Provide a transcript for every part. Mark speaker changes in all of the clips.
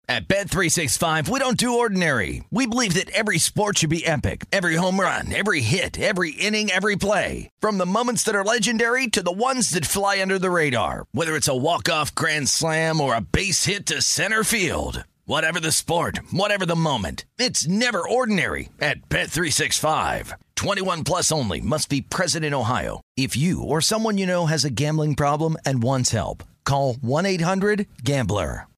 Speaker 1: At Bet365, we don't do ordinary. We believe that every sport should be epic. Every home run, every hit, every inning, every play. From the moments that are legendary to the ones that fly under the radar. Whether it's a walk-off grand slam or a base hit to center field. Whatever the sport, whatever the moment. It's never ordinary at Bet365. 21 plus only. Must be present in Ohio. If you or someone you know has a gambling problem and wants help, call 1-800-GAMBLER.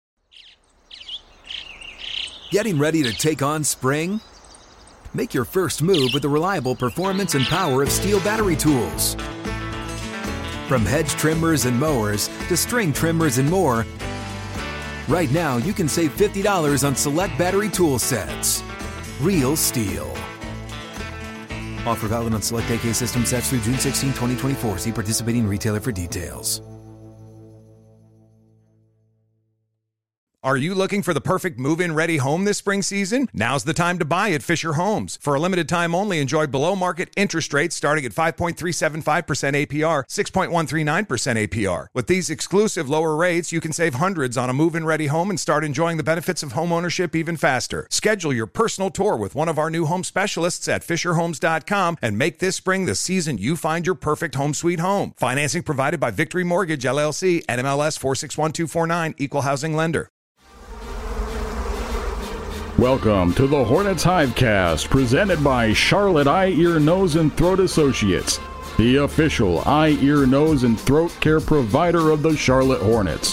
Speaker 2: Getting ready to take on spring? Make your first move with the reliable performance and power of Steel battery tools. From hedge trimmers and mowers to string trimmers and more, right now you can save $50 on select battery tool sets. Real Steel. Offer valid on select AK system sets through June 16, 2024. See participating retailer for details.
Speaker 3: Are you looking for the perfect move-in ready home this spring season? Now's the time to buy at Fisher Homes. For a limited time only, enjoy below-market interest rates starting at 5.375% APR, 6.139% APR. With these exclusive lower rates, you can save hundreds on a move-in ready home and start enjoying the benefits of home ownership even faster. Schedule your personal tour with one of our new home specialists at FisherHomes.com and make this spring the season you find your perfect home sweet home. Financing provided by Victory Mortgage, LLC, NMLS 461249, Equal Housing Lender.
Speaker 4: Welcome to the Hornets Hivecast, presented by Charlotte Eye, Ear, Nose, and Throat Associates, the official eye, ear, nose, and throat care provider of the Charlotte Hornets.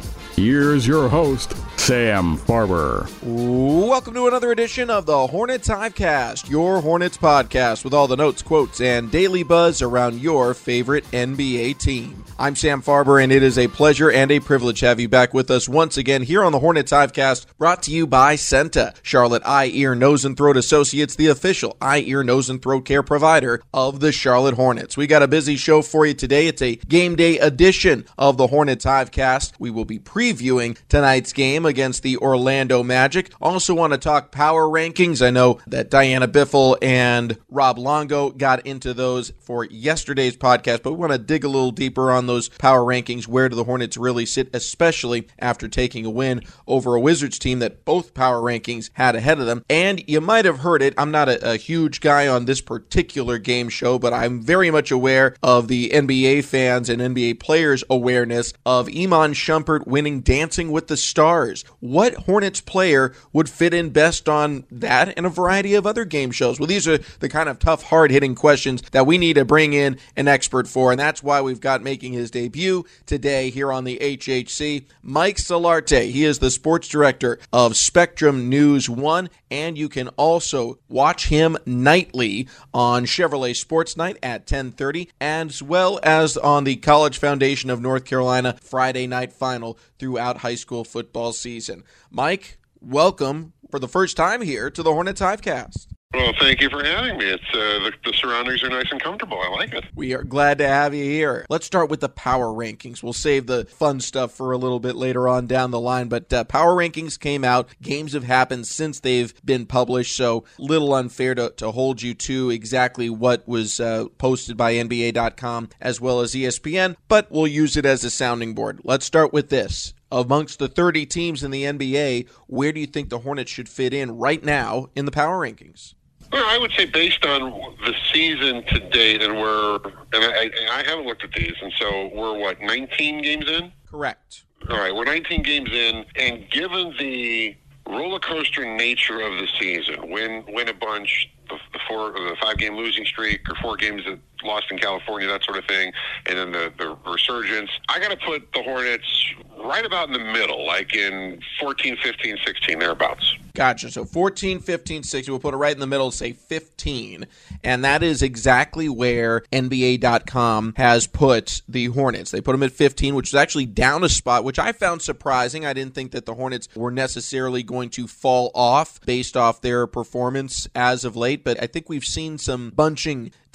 Speaker 4: Here's your host, Sam Farber.
Speaker 5: Welcome to another edition of the Hornets Hivecast, your Hornets podcast with all the notes, quotes, and daily buzz around your favorite NBA team. I'm Sam Farber, and it is a pleasure and a privilege to have you back with us once again here on the Hornets Hivecast, brought to you by Senta, Charlotte Eye, Ear, Nose, and Throat Associates, the official eye, ear, nose, and throat care provider of the Charlotte Hornets. We got a busy show for you today. It's a game day edition of the Hornets Hivecast. We will be previewing tonight's game against the Orlando Magic. Also want to talk power rankings. I know that Diana Biffle and Rob Longo got into those for yesterday's podcast, but we want to dig a little deeper on those power rankings. Where do the Hornets really sit, especially after taking a win over a Wizards team that both power rankings had ahead of them? And you might have heard it, I'm not a huge guy on this particular game show, but I'm very much aware of the NBA fans and NBA players' awareness of Iman Shumpert winning Dancing with the Stars. What Hornets player would fit in best on that and a variety of other game shows? Well, these are the kind of tough, hard-hitting questions that we need to bring in an expert for, and that's why we've got making his debut today here on the HHC, Mike Solarte. He is the sports director of Spectrum News 1, and you can also watch him nightly on Chevrolet Sports Night at 10:30, as well as on the College Foundation of North Carolina Friday Night Final throughout high school football season. Mike, welcome for the first time here to the Hornets Hivecast.
Speaker 6: Well, thank you for having me. It's the surroundings are nice and comfortable. I like it.
Speaker 5: We are glad to have you here. Let's start with the power rankings. We'll save the fun stuff for a little bit later on down the line, but power rankings came out. Games have happened since they've been published, so little unfair to hold you to exactly what was posted by NBA.com as well as ESPN, but we'll use it as a sounding board. Let's start with this. Amongst the 30 teams in the NBA, where do you think the Hornets should fit in right now in the power rankings?
Speaker 6: Well, I would say based on the season to date, and I haven't looked at these, and so we're, 19 games in?
Speaker 5: Correct.
Speaker 6: All right, we're 19 games in, and given the roller coaster nature of the season, win a bunch, the 5-game losing streak, or 4 games that lost in California, that sort of thing, and then the resurgence, I got to put the Hornets right about in the middle, like in 14, 15, 16, thereabouts.
Speaker 5: Gotcha. So 14, 15, 16. We'll put it right in the middle, say 15. And that is exactly where NBA.com has put the Hornets. They put them at 15, which is actually down a spot, which I found surprising. I didn't think that the Hornets were necessarily going to fall off based off their performance as of late, but I think we've seen some bunching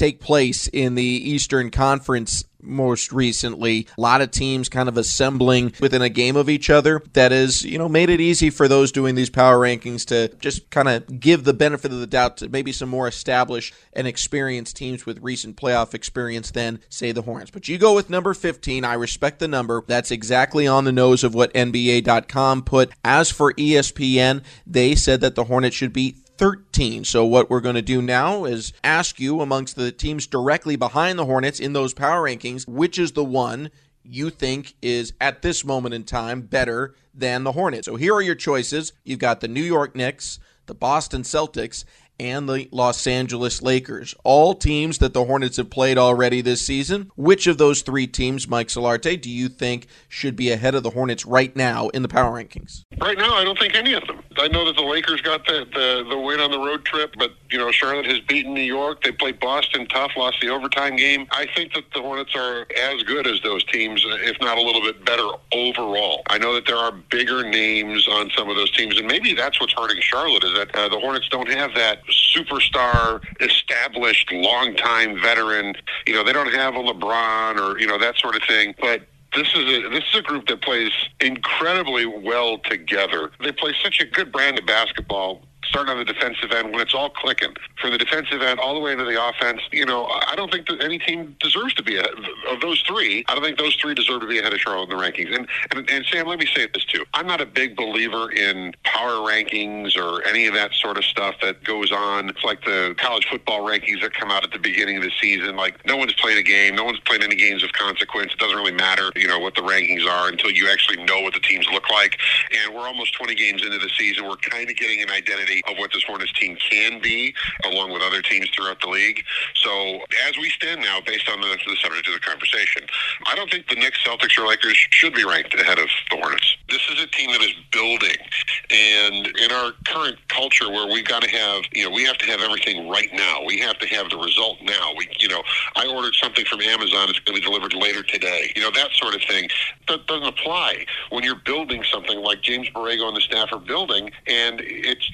Speaker 5: take place in the Eastern Conference most recently. A lot of teams kind of assembling within a game of each other that has, made it easy for those doing these power rankings to just kind of give the benefit of the doubt to maybe some more established and experienced teams with recent playoff experience than, say, the Hornets. But you go with number 15. I respect the number. That's exactly on the nose of what NBA.com put. As for ESPN, they said that the Hornets should be 13. So what we're going to do now is ask you, amongst the teams directly behind the Hornets in those power rankings, which is the one you think is, at this moment in time, better than the Hornets. So here are your choices. You've got the New York Knicks, the Boston Celtics, and the Los Angeles Lakers. All teams that the Hornets have played already this season. Which of those three teams, Mike Solarte, do you think should be ahead of the Hornets right now in the power rankings?
Speaker 6: Right now, I don't think any of them. I know that the Lakers got the win on the road trip, but, Charlotte has beaten New York. They played Boston tough, lost the overtime game. I think that the Hornets are as good as those teams, if not a little bit better overall. I know that there are bigger names on some of those teams, and maybe that's what's hurting Charlotte, is that the Hornets don't have that superstar, established, long-time veteran. They don't have a LeBron or, that sort of thing. But this is a group that plays incredibly well together. They play such a good brand of basketball, starting on the defensive end when it's all clicking. From the defensive end all the way into the offense, I don't think that any team deserves to be ahead of those three. I don't think those three deserve to be ahead of Charlotte in the rankings. And Sam, let me say this too. I'm not a big believer in power rankings or any of that sort of stuff that goes on. It's like the college football rankings that come out at the beginning of the season. Like, no one's played a game. No one's played any games of consequence. It doesn't really matter, what the rankings are until you actually know what the teams look like. And we're almost 20 games into the season. We're kind of getting an identity of what this Hornets team can be, along with other teams throughout the league. So as we stand now, based on the subject of the conversation, I don't think the Knicks, Celtics, or Lakers should be ranked ahead of the Hornets. This is a team that is building, and in our current culture where we've got to have, we have to have everything right now. We have to have the result now. I ordered something from Amazon. It's going to be delivered later today. That sort of thing. That doesn't apply when you're building something like James Borrego and the staff are building, and it's,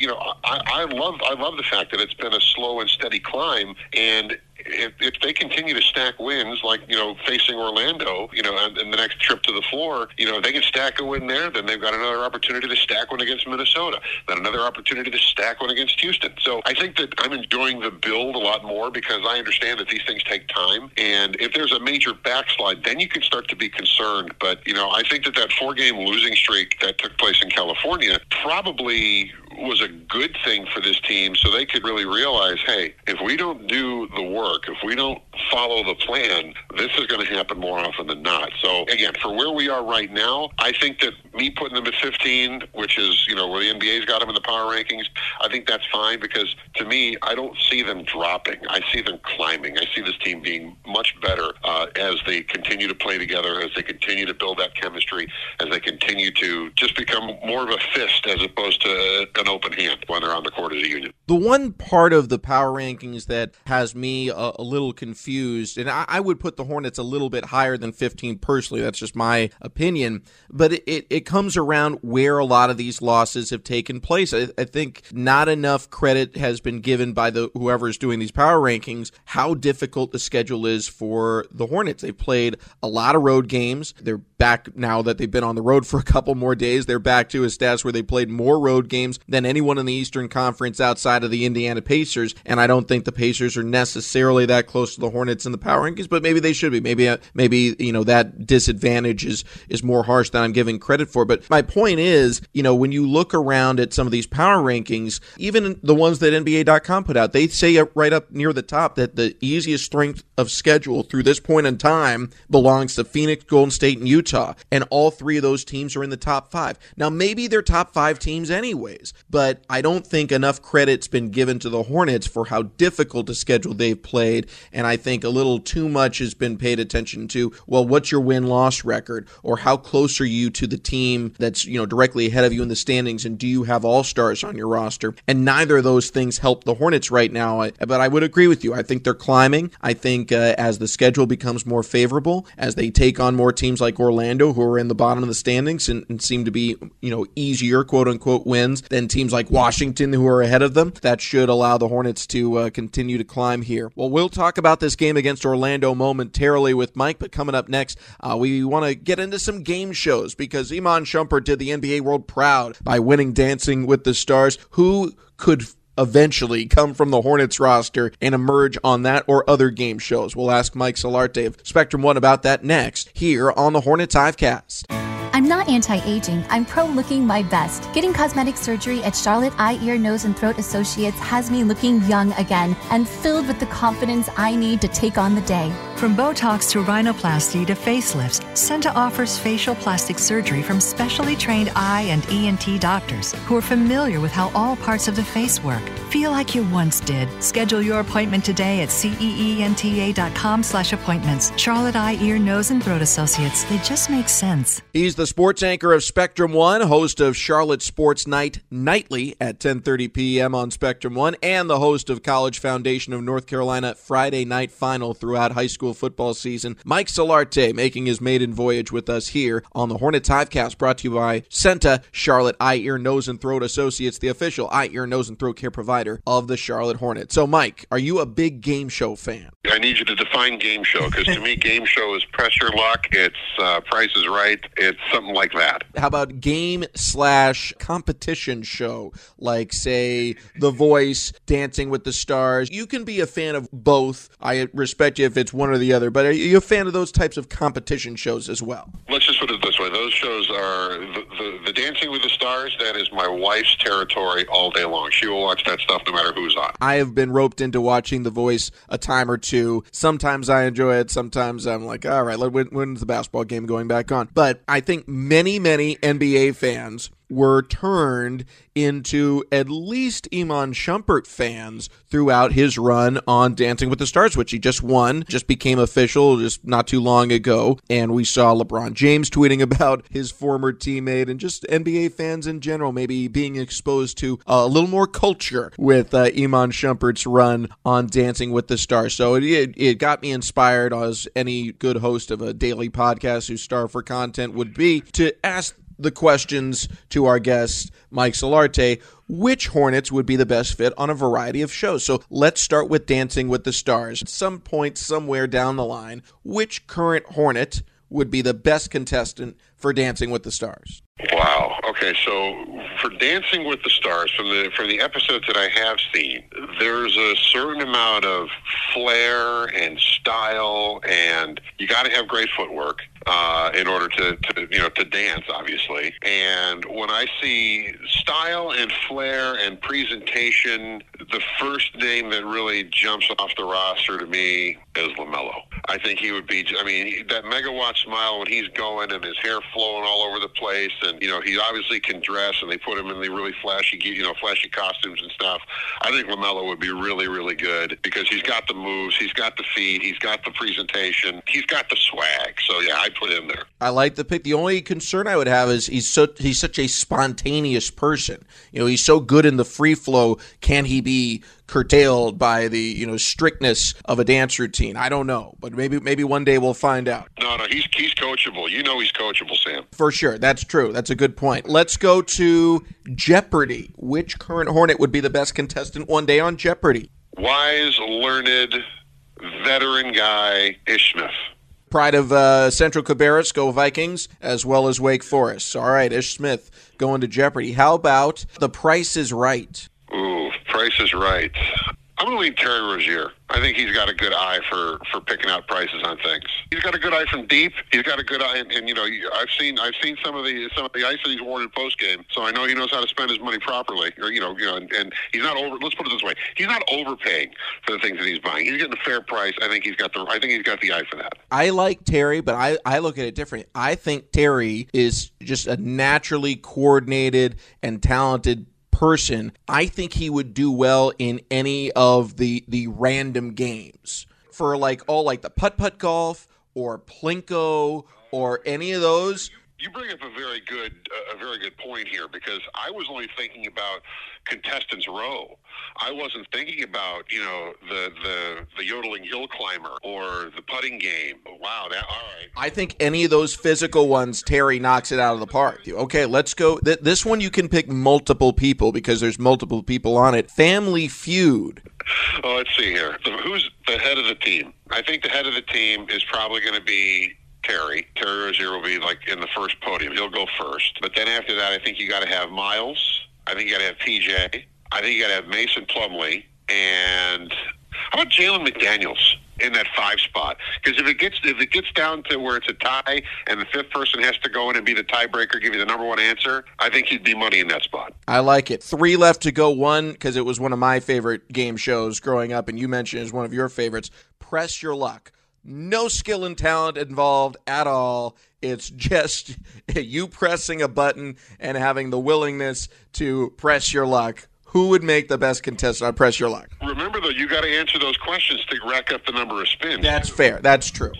Speaker 6: I love the fact that it's been a slow and steady climb, and if they continue to stack wins like, facing Orlando, in the next trip to the floor, if they can stack a win there, then they've got another opportunity to stack one against Minnesota, then another opportunity to stack one against Houston. So I think that I'm enjoying the build a lot more because I understand that these things take time. And if there's a major backslide, then you can start to be concerned. But, I think that 4-game losing streak that took place in California probably was a good thing for this team, so they could really realize, hey, if we don't do the work, if we don't follow the plan, this is going to happen more often than not. So again, for where we are right now, I think that me putting them at 15, which is, where the NBA's got them in the power rankings, I think that's fine because to me, I don't see them dropping. I see them climbing. I see this team being much better as they continue to play together, as they continue to build that chemistry, as they continue to just become more of a fist as opposed to an open hand when they're on the court as a unit.
Speaker 5: The one part of the power rankings that has me a little confused, and I would put the Hornets a little bit higher than 15 personally, that's just my opinion, but it comes around where a lot of these losses have taken place. I think not enough credit has been given by whoever's doing these power rankings how difficult the schedule is for the Hornets. They've played a lot of road games. They're back now that they've been on the road for a couple more days. They're back to a status where they played more road games than anyone in the Eastern Conference outside of the Indiana Pacers, and I don't think the Pacers are necessarily that close to the Hornets in the power rankings, but maybe they should be. Maybe that disadvantage is more harsh than I'm giving credit for. But my point is, when you look around at some of these power rankings, even the ones that NBA.com put out, they say right up near the top that the easiest strength of schedule through this point in time belongs to Phoenix, Golden State, and Utah, and all three of those teams are in the top 5. Now, maybe they're top 5 teams anyways, but I don't think enough credit's been given to the Hornets for how difficult a schedule they've played, and I think a little too much has been paid attention to, well, what's your win-loss record, or how close are you to the team that's directly ahead of you in the standings, and do you have all-stars on your roster? And neither of those things help the Hornets right now, but I would agree with you. I think they're climbing. I think as the schedule becomes more favorable, as they take on more teams like Orlando, who are in the bottom of the standings and seem to be, easier, quote-unquote, wins than teams teams like Washington who are ahead of them. That should allow the Hornets to continue to climb here. Well, we'll talk about this game against Orlando momentarily with Mike, but coming up next, we want to get into some game shows because Iman Shumpert did the NBA world proud by winning Dancing with the Stars. Who could eventually come from the Hornets roster and emerge on that or other game shows? We'll ask Mike Solarte of Spectrum One about that next here on the Hornets Hivecast.
Speaker 7: I'm not anti-aging. I'm pro-looking my best. Getting cosmetic surgery at Charlotte Eye, Ear, Nose, and Throat Associates has me looking young again and filled with the confidence I need to take on the day.
Speaker 8: From Botox to rhinoplasty to facelifts, Senta offers facial plastic surgery from specially trained eye and ENT doctors who are familiar with how all parts of the face work. Feel like you once did. Schedule your appointment today at ceenta.com/appointments. Charlotte Eye, Ear, Nose, and Throat Associates. They just make sense.
Speaker 5: He's the sports anchor of Spectrum One, host of Charlotte Sports Night nightly at 10:30 p.m. on Spectrum One, and the host of College Foundation of North Carolina Friday Night Final throughout high school football season. Mike Solarte making his maiden voyage with us here on the Hornets Hivecast, brought to you by Senta, Charlotte Eye, Ear, Nose, and Throat Associates, the official eye, ear, nose, and throat care provider of the Charlotte Hornets. So, Mike, are you a big game show fan?
Speaker 6: I need you to define game show, because to me, game show is press your luck, it's Price is Right, it's something like that.
Speaker 5: How about game/competition show, like, say, The Voice, Dancing with the Stars? You can be a fan of both. I respect you if it's one or the other, but are you a fan of those types of competition shows as well?
Speaker 6: Let's just put it this way. Those shows are the Dancing with the Stars. That is my wife's territory all day long. She will watch that stuff no matter who's on.
Speaker 5: I have been roped into watching The Voice a time or two. Sometimes I enjoy it. Sometimes I'm like, all right, when's the basketball game going back on? But I think many NBA fans were turned into at least Iman Shumpert fans throughout his run on Dancing with the Stars, which he just won, just became official just not too long ago. And we saw LeBron James tweeting about his former teammate, and just NBA fans in general maybe being exposed to a little more culture with Iman Shumpert's run on Dancing with the Stars. So it got me inspired, as any good host of a daily podcast who's starved for content would be, to ask the questions to our guest, Mike Solarte, which Hornets would be the best fit on a variety of shows. So let's start with Dancing with the Stars. At some point, somewhere down the line, which current Hornet would be the best contestant for Dancing with the Stars?
Speaker 6: Wow. Okay, so for Dancing with the Stars, from the episodes that I have seen, there's a certain amount of flair and style, and you got to have great footwork in order to dance, obviously. And when I see style and flair and presentation, the first name that really jumps off the roster to me is LaMelo. I think he would be, that megawatt smile when he's going and his hair flowing all over the place, and, he obviously can dress, and they put him in the really flashy costumes and stuff. I think LaMelo would be really, really good because he's got the moves, he's got the feet, he's got the presentation, he's got the swag. So, yeah, I'd put him there. I
Speaker 5: like the pick. The only concern I would have is he's such a spontaneous person. He's so good in the free flow. Can he be curtailed by the strictness of a dance routine? I don't know, but maybe one day we'll find out.
Speaker 6: No, he's coachable. He's coachable, Sam.
Speaker 5: For sure, that's true. That's a good point. Let's go to Jeopardy. Which current Hornet would be the best contestant one day on Jeopardy?
Speaker 6: Wise, learned, veteran guy, Ish Smith.
Speaker 5: Pride of Central Cabarrus, go Vikings, as well as Wake Forest. All right, Ish Smith going to Jeopardy. How about The Price is Right?
Speaker 6: Ooh, Price is Right. I'm going to lean Terry Rozier. I think he's got a good eye for picking out prices on things. He's got a good eye from deep. He's got a good eye, and I've seen some of the ice that he's worn in post game, so I know he knows how to spend his money properly. And he's not over. Let's put it this way: he's not overpaying for the things that he's buying. He's getting a fair price. I think he's got the eye for that.
Speaker 5: I like Terry, but I look at it differently. I think Terry is just a naturally coordinated and talented person. I think he would do well in any of the random games for like the putt-putt golf or Plinko or any of those.
Speaker 6: You bring up a very good point here, because I was only thinking about contestants row. I wasn't thinking about the yodeling hill climber or the putting game. Wow, all right.
Speaker 5: I think any of those physical ones, Terry knocks it out of the park. Okay, let's go. This one you can pick multiple people because there's multiple people on it. Family Feud.
Speaker 6: Oh, let's see here. Who's the head of the team? I think the head of the team is probably going to be Terry. Terry Rozier will be like in the first podium. He'll go first. But then after that, I think you got to have Miles. I think you got to have TJ. I think you got to have Mason Plumlee. And how about Jalen McDaniels in that 5 spot? Because if it gets down to where it's a tie and the 5th person has to go in and be the tiebreaker, give you the number 1 answer, I think he'd be money in that spot.
Speaker 5: I like it. 3 left to go. 1, because it was one of my favorite game shows growing up, and you mentioned it as one of your favorites. Press Your Luck. No skill and talent involved at all. It's just you pressing a button and having the willingness to press your luck. Who would make the best contestant on Press Your Luck?
Speaker 6: Remember, though, you got to answer those questions to rack up the number of spins.
Speaker 5: That's fair. That's true.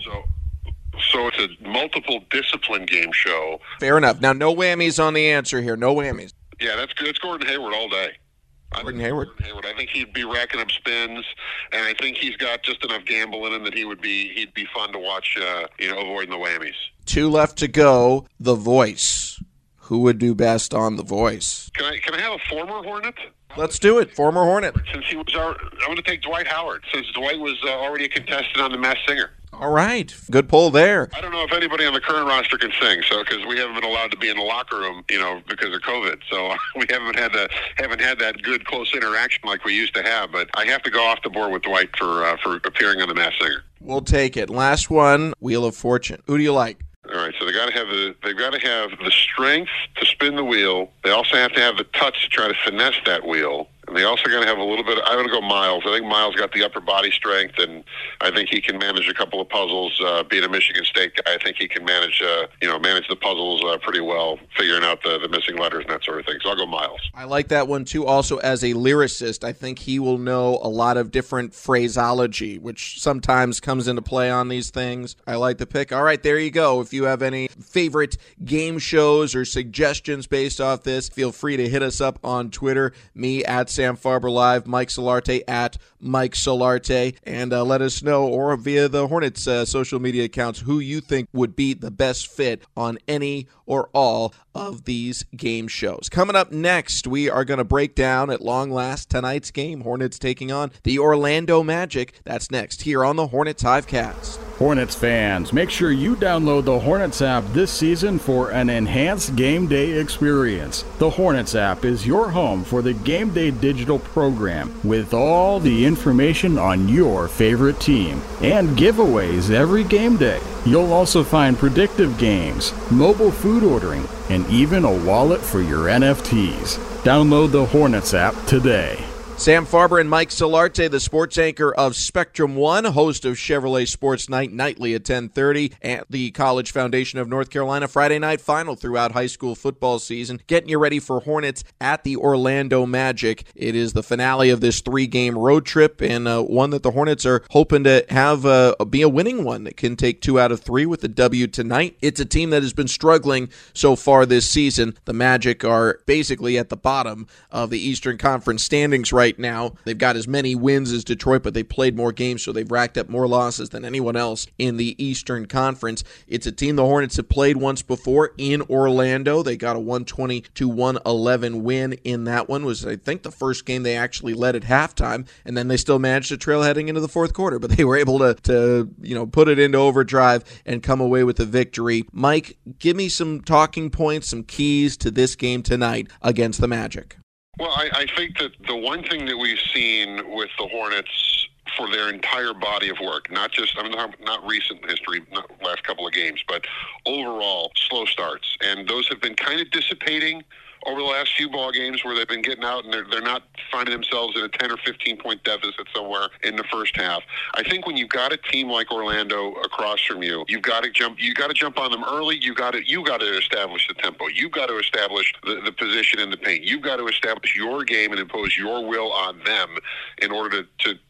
Speaker 6: So it's a multiple discipline game show.
Speaker 5: Fair enough. Now, no whammies on the answer here. No whammies.
Speaker 6: Yeah, that's good. It's Gordon Hayward all day.
Speaker 5: Gordon Hayward.
Speaker 6: I think he'd be racking up spins, and I think he's got just enough gamble in him that he'd be fun to watch. Avoiding the whammies. 2
Speaker 5: left to go. The Voice. Who would do best on The Voice?
Speaker 6: Can I have a former Hornet?
Speaker 5: Let's do it. Former Hornet.
Speaker 6: Since I'm going to take Dwight Howard, since Dwight was already a contestant on The Masked Singer.
Speaker 5: All right. Good pull there.
Speaker 6: I don't know if anybody on the current roster can sing, because we haven't been allowed to be in the locker room, because of COVID. So we haven't had that good close interaction like we used to have. But I have to go off the board with Dwight for appearing on The Masked Singer.
Speaker 5: We'll take it. Last one, Wheel of Fortune. Who do you like?
Speaker 6: All right, so they've got to have the strength to spin the wheel. They also have to have the touch to try to finesse that wheel. And they also got to have a little bit. I'm going to go Miles. I think Miles got the upper body strength, and I think he can manage a couple of puzzles. Being a Michigan State guy, I think he can manage the puzzles pretty well, figuring out the missing letters and that sort of thing. So I'll go Miles.
Speaker 5: I like that one too. Also, as a lyricist, I think he will know a lot of different phraseology, which sometimes comes into play on these things. I like the pick. All right, there you go. If you have any favorite game shows or suggestions based off this, feel free to hit us up on Twitter. Me at Sam Farber Live, Mike Solarte at Mike Solarte, and let us know, or via the Hornets social media accounts, who you think would be the best fit on any or all of these game shows. Coming up next, we are going to break down at long last tonight's game. Hornets taking on the Orlando Magic. That's next here on the Hornets Hivecast.
Speaker 4: Hornets fans, make sure you download the Hornets app this season for an enhanced game day experience. The Hornets app is your home for the game day digital program with all the information on your favorite team and giveaways every game day. You'll also find predictive games, mobile food ordering, and even a wallet for your NFTs. Download the Hornets app today.
Speaker 5: Sam Farber and Mike Solarte, the sports anchor of Spectrum One, host of Chevrolet Sports Night nightly at 10:30, and the College Foundation of North Carolina Friday Night Final throughout high school football season, getting you ready for Hornets at the Orlando Magic. It is the finale of this 3-game road trip, and one that the Hornets are hoping to have be a winning one that can take 2 out of 3 with the W tonight. It's a team that has been struggling so far this season. The Magic are basically at the bottom of the Eastern Conference standings right now. They've got as many wins as Detroit, but they've played more games, so they've racked up more losses than anyone else in the Eastern Conference. It's a team the Hornets have played once before in Orlando. They got a 120-111 win in that one. Was, I think, the first game they actually led at halftime, and then they still managed to trail heading into the fourth quarter, but they were able to put it into overdrive and come away with a victory. Mike, give me some talking points, some keys to this game tonight against the Magic.
Speaker 6: Well, I think that the one thing that we've seen with the Hornets for their entire body of work, not recent history, not last couple of games, but overall slow starts. And those have been kind of dissipating over the last few ball games where they've been getting out and they're not finding themselves in a 10 or 15 point deficit somewhere in the first half. I think when you've got a team like Orlando across from you, you've got to jump on them early. You got to establish the tempo. You've got to establish the position in the paint. You've got to establish your game and impose your will on them in order to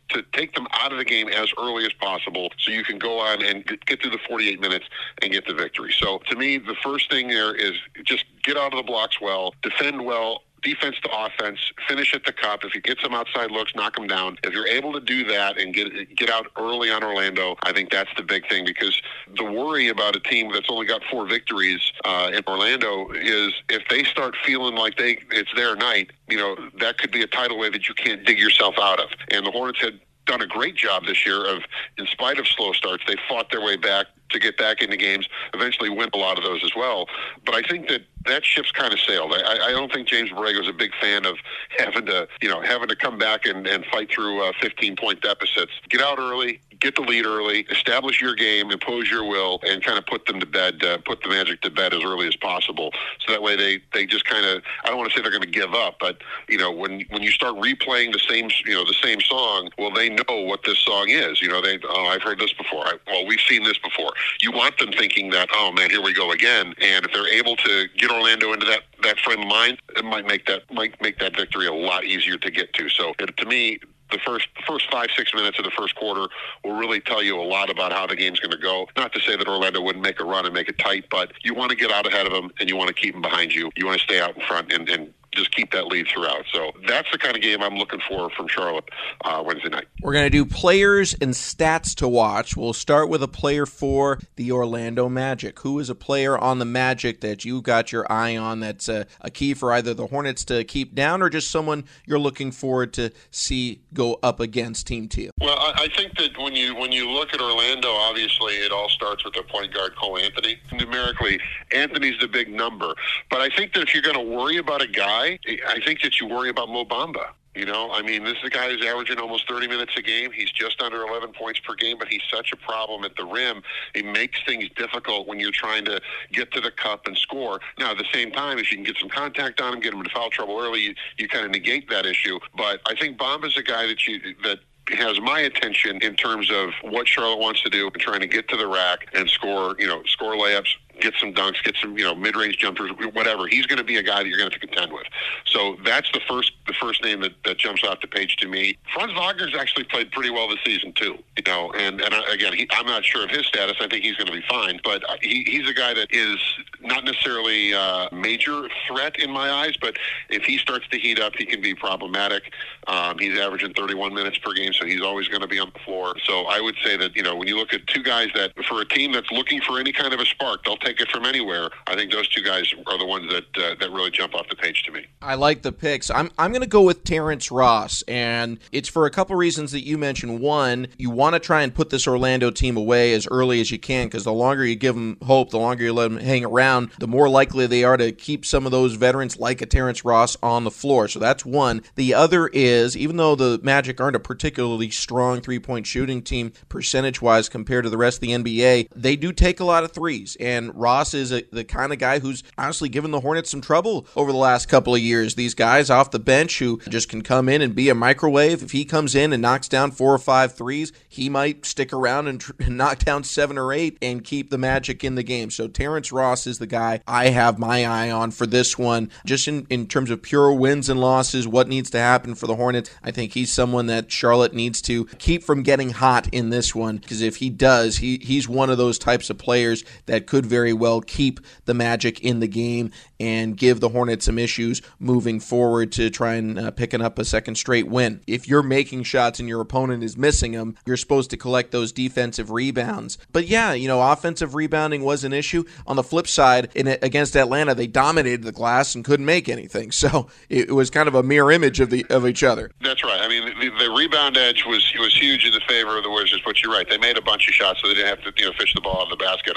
Speaker 6: to take them out of the game as early as possible so you can go on and get through the 48 minutes and get the victory. So to me, the first thing there is just get out of the blocks well, defend well, defense to offense, finish at the cup. If you get some outside looks, knock them down. If you're able to do that and get out early on Orlando, I think that's the big thing, because the worry about a team that's only got 4 victories in Orlando is if they start feeling like it's their night, that could be a tidal wave that you can't dig yourself out of. And the Hornets had done a great job this year of, in spite of slow starts, they fought their way back to get back into games, eventually win a lot of those as well. But I think that ship's kind of sailed. I don't think James Borrego's a big fan of having to come back and fight through 15-point deficits. Get out early, get the lead early, establish your game, impose your will, and kind of put them to bed, put the Magic to bed as early as possible. So that way they just kind of, I don't want to say they're going to give up, but when you start replaying the same song, well, they know what this song is. I've heard this before. We've seen this before. You want them thinking that, oh man, here we go again. And if they're able to get Orlando into that frame of mind, it might make that victory a lot easier to get to. So to me, the first 5-6 minutes of the first quarter will really tell you a lot about how the game's going to go. Not to say that Orlando wouldn't make a run and make it tight, but you want to get out ahead of them and you want to keep them behind you. You want to stay out in front and just keep that lead throughout. So that's the kind of game I'm looking for from Charlotte Wednesday night.
Speaker 5: We're going to do players and stats to watch. We'll start with a player for the Orlando Magic. Who is a player on the Magic that you got your eye on that's a key for either the Hornets to keep down or just someone you're looking forward to see go up against Team Teal?
Speaker 6: Well, I think that when you look at Orlando, obviously it all starts with their point guard, Cole Anthony. Numerically, Anthony's the big number. But I think that if you're going to worry about a guy, I think that you worry about Mo Bamba. This is a guy who's averaging almost 30 minutes a game. He's just under 11 points per game, but he's such a problem at the rim. It makes things difficult when you're trying to get to the cup and score. Now, at the same time, if you can get some contact on him, get him into foul trouble early, you kind of negate that issue. But I think Bamba's a guy that has my attention in terms of what Charlotte wants to do and trying to get to the rack and score layups, get some dunks, get some, mid-range jumpers, whatever. He's going to be a guy that you're going to have to contend with. So that's the first name that jumps off the page to me. Franz Wagner's actually played pretty well this season too, and again, I'm not sure of his status. I think he's going to be fine, but he's a guy that is not necessarily a major threat in my eyes, but if he starts to heat up, he can be problematic. He's averaging 31 minutes per game, so he's always going to be on the floor. So I would say that, when you look at two guys that, for a team that's looking for any kind of a spark, they'll take it from anywhere. I think those two guys are the ones that really jump off the page to me.
Speaker 5: I like the picks. I'm going to go with Terrence Ross, and it's for a couple reasons that you mentioned. One, you want to try and put this Orlando team away as early as you can, because the longer you give them hope, the longer you let them hang around, the more likely they are to keep some of those veterans like a Terrence Ross on the floor. So that's one. The other is, even though the Magic aren't a particularly strong three-point shooting team percentage-wise compared to the rest of the NBA, they do take a lot of threes, and Ross is the kind of guy who's honestly given the Hornets some trouble over the last couple of years. These guys off the bench who just can come in and be a microwave. If he comes in and knocks down 4 or 5 threes, he might stick around and knock down 7 or 8 and keep the Magic in the game. So Terrence Ross is the guy I have my eye on for this one. Just in terms of pure wins and losses, what needs to happen for the Hornets, I think he's someone that Charlotte needs to keep from getting hot in this one, because if he does, he's one of those types of players that could very well keep the Magic in the game and give the Hornets some issues moving forward to try and picking up a second straight win. If you're making shots and your opponent is missing them, you're supposed to collect those defensive rebounds. But yeah, offensive rebounding was an issue. On the flip side, against Atlanta, they dominated the glass and couldn't make anything. So it was kind of a mirror image of each other.
Speaker 6: That's right. The rebound edge was huge in the favor of the Wizards, but you're right. They made a bunch of shots, so they didn't have to fish the ball out of the basket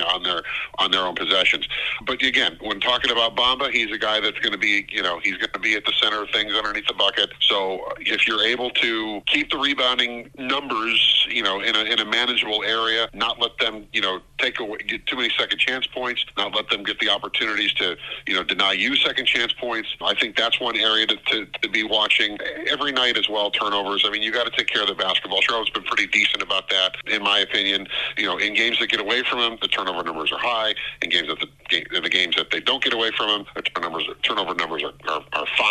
Speaker 6: on their own possessions. But again, when talking about Bamba, he's a guy that's going to be, he's going to be at the center of things underneath the bucket. So if you're able to keep the rebounding numbers, in a manageable area, not let them, get too many second chance points, not let them get the opportunities to, deny you second chance points. I think that's one area to be watching every night as well. Turnovers. You got to take care of the basketball. Charlotte's been pretty decent about that, in my opinion. In games that get away from them, the turnover numbers are high. In games that the games that they don't get away from them, the turnover numbers are fine.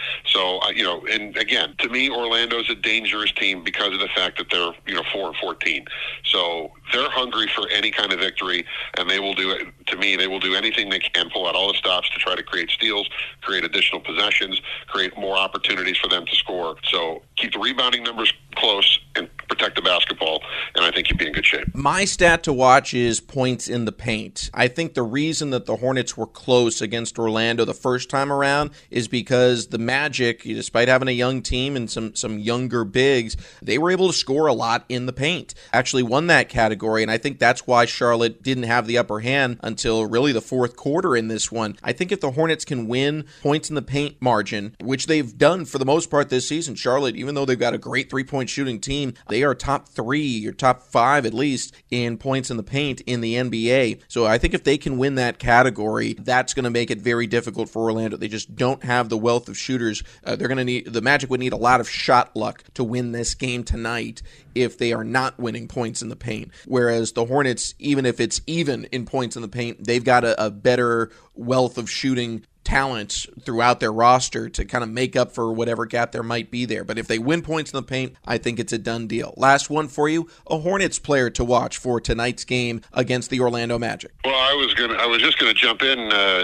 Speaker 6: So, and again, to me, Orlando's a dangerous team because of the fact that they're, 4-14. So they're hungry for any kind of victory, and they will do it. To me, they will do anything they can, pull out all the stops to try to create steals, create additional possessions, create more opportunities for them to score. So keep the rebounding numbers close and protect the basketball, and I think you'd be in good shape.
Speaker 5: My stat to watch is points in the paint. I think the reason that the Hornets were close against Orlando the first time around is because the Magic, despite having a young team and some younger bigs, they were able to score a lot in the paint. Actually won that category, and I think that's why Charlotte didn't have the upper hand until really the fourth quarter in this one. I think if the Hornets can win points in the paint margin, which they've done for the most part this season, Charlotte, even though they've got a great three-point shooting team, they are top 3 or top 5 at least in points in the paint in the NBA. So I think if they can win that category, that's going to make it very difficult for Orlando. They just don't have the wealth of shooters. The Magic would need a lot of shot luck to win this game tonight if they are not winning points in the paint. Whereas the Hornets, even if it's even in points in the paint, they've got a better wealth of shooting talents throughout their roster to kind of make up for whatever gap there might be there. But if they win points in the paint, I think it's a done deal. Last one for you, a Hornets player to watch for tonight's game against the Orlando Magic.
Speaker 6: Well, I was just going to jump in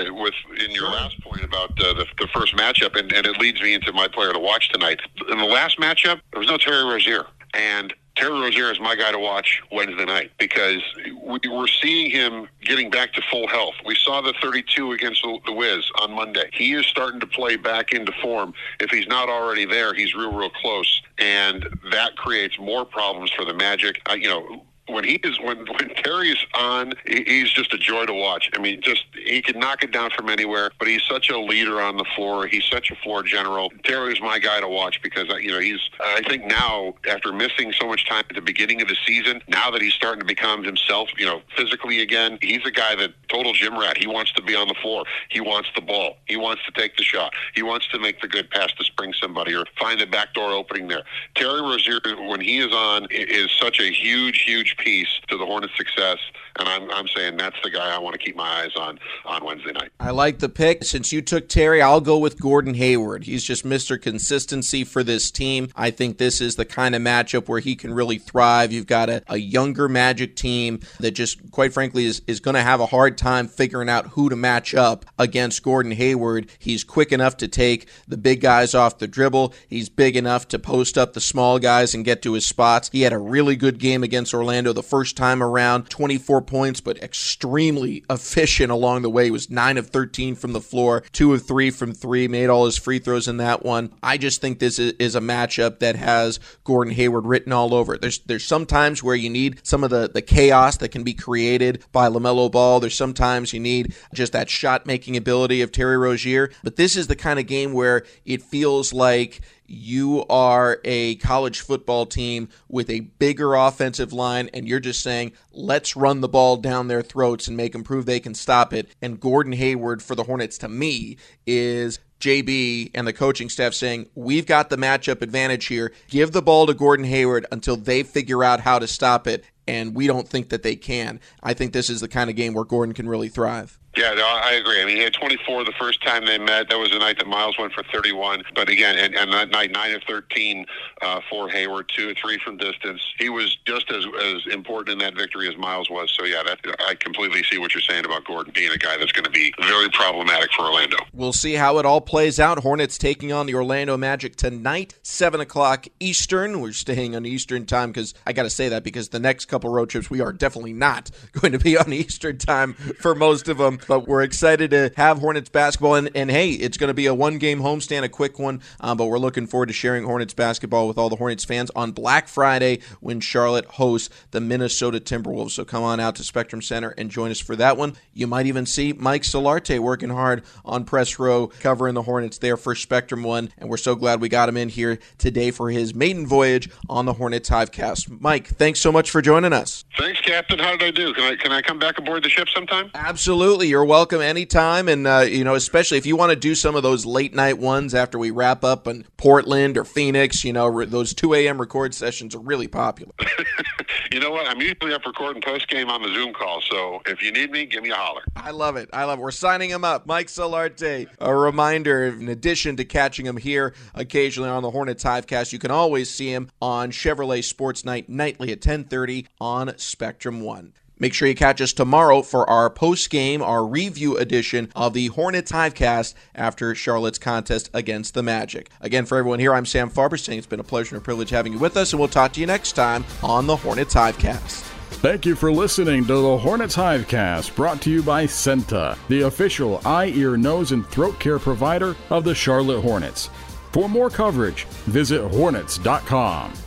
Speaker 6: your last point about the first matchup, and it leads me into my player to watch tonight. In the last matchup, there was no Terry Rozier, and Terry Rozier is my guy to watch Wednesday night because we're seeing him getting back to full health. We saw the 32 against the Wiz on Monday. He is starting to play back into form. If he's not already there, he's real close, and that creates more problems for the Magic. When Terry's on, he's just a joy to watch. I mean, he can knock it down from anywhere, but he's such a leader on the floor. He's such a floor general. Terry's my guy to watch because, I think now, after missing so much time at the beginning of the season, now that he's starting to become himself, physically again, he's a guy that total gym rat. He wants to be on the floor. He wants the ball. He wants to take the shot. He wants to make the good pass to spring somebody or find the backdoor opening there. Terry Rozier, when he is on, is such a huge piece to the Hornets' success, and I'm saying that's the guy I want to keep my eyes on Wednesday night.
Speaker 5: I like the pick. Since you took Terry, I'll go with Gordon Hayward. He's just Mr. Consistency for this team. I think this is the kind of matchup where he can really thrive. You've got a younger Magic team that just, quite frankly, is going to have a hard time figuring out who to match up against Gordon Hayward. He's quick enough to take the big guys off the dribble. He's big enough to post up the small guys and get to his spots. He had a really good game against Orlando the first time around, 24 points, but extremely efficient along the way. He was 9 of 13 from the floor, 2 of 3 from 3, made all his free throws in that one. I just think this is a matchup that has Gordon Hayward written all over it. There's some times where you need some of the chaos that can be created by LaMelo Ball. There's sometimes you need just that shot-making ability of Terry Rozier. But this is the kind of game where it feels like you are a college football team with a bigger offensive line, and you're just saying, let's run the ball down their throats and make them prove they can stop it. And Gordon Hayward for the Hornets, to me, is JB and the coaching staff saying, we've got the matchup advantage here. Give the ball to Gordon Hayward until they figure out how to stop it, and we don't think that they can. I think this is the kind of game where Gordon can really thrive.
Speaker 6: Yeah, no, I agree. I mean, he had 24 the first time they met. That was the night that Miles went for 31. But again, and that night, 9 of 13 for Hayward, 2 of 3 from distance. He was just as important in that victory as Miles was. So, yeah, I completely see what you're saying about Gordon being a guy that's going to be very problematic for Orlando.
Speaker 5: We'll see how it all plays out. Hornets taking on the Orlando Magic tonight, 7 o'clock Eastern. We're staying on Eastern time because I got to say that because the next couple road trips, we are definitely not going to be on Eastern time for most of them. But we're excited to have Hornets basketball. And hey, it's going to be a one-game homestand, a quick one. But we're looking forward to sharing Hornets basketball with all the Hornets fans on Black Friday when Charlotte hosts the Minnesota Timberwolves. So come on out to Spectrum Center and join us for that one. You might even see Mike Solarte working hard on press row covering the Hornets there for Spectrum One. And we're so glad we got him in here today for his maiden voyage on the Hornets Hivecast. Mike, thanks so much for joining us.
Speaker 6: Thanks, Captain. How did I do? Can I come back aboard the ship sometime?
Speaker 5: Absolutely. you're welcome anytime. And, especially if you want to do some of those late night ones after we wrap up in Portland or Phoenix, those 2 a.m. record sessions are really popular.
Speaker 6: You know what? I'm usually up recording post-game on the Zoom call, so if you need me, give me a holler.
Speaker 5: I love it. We're signing him up. Mike Solarte. A reminder, in addition to catching him here occasionally on the Hornets Hivecast, you can always see him on Chevrolet Sports Night nightly at 10:30 on Spectrum One. Make sure you catch us tomorrow for our post-game, our review edition of the Hornets Hivecast after Charlotte's contest against the Magic. Again, for everyone here, I'm Sam Farber saying it's been a pleasure and a privilege having you with us, and we'll talk to you next time on the Hornets Hivecast.
Speaker 4: Thank you for listening to the Hornets Hivecast, brought to you by Senta, the official eye, ear, nose, and throat care provider of the Charlotte Hornets. For more coverage, visit Hornets.com.